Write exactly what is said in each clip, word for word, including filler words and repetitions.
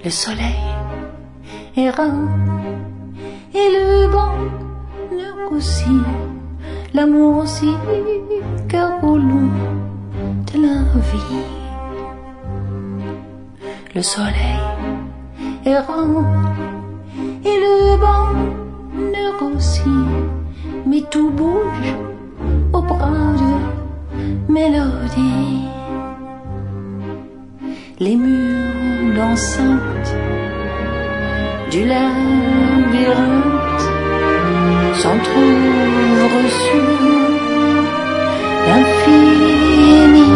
Le soleil errant et le bonheur aussi, l'amour aussi, car au long de la vie, le soleil errant et le bonheur aussi, mais tout bouge au bras de mélodie. Les murs d'enceinte du labyrinthe s'entr'ouvrent sur l'infini.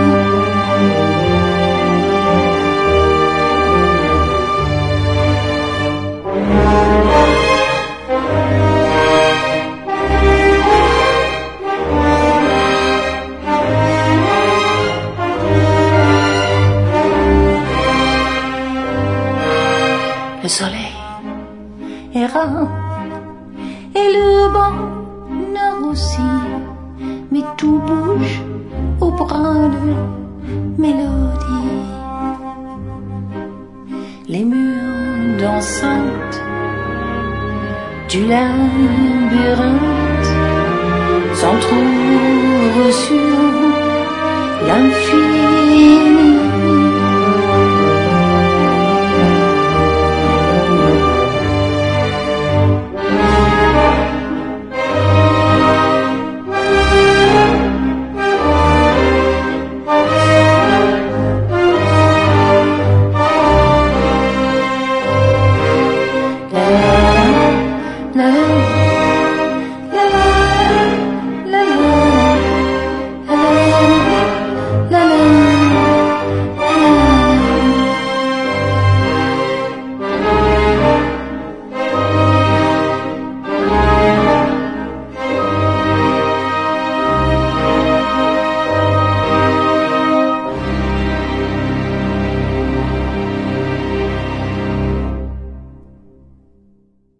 Le soleil errant et le bonheur aussi, mais tout bouge au bras de mélodie. Les murs d'enceinte du labyrinthe s'entr'ouvrent sur l'infini.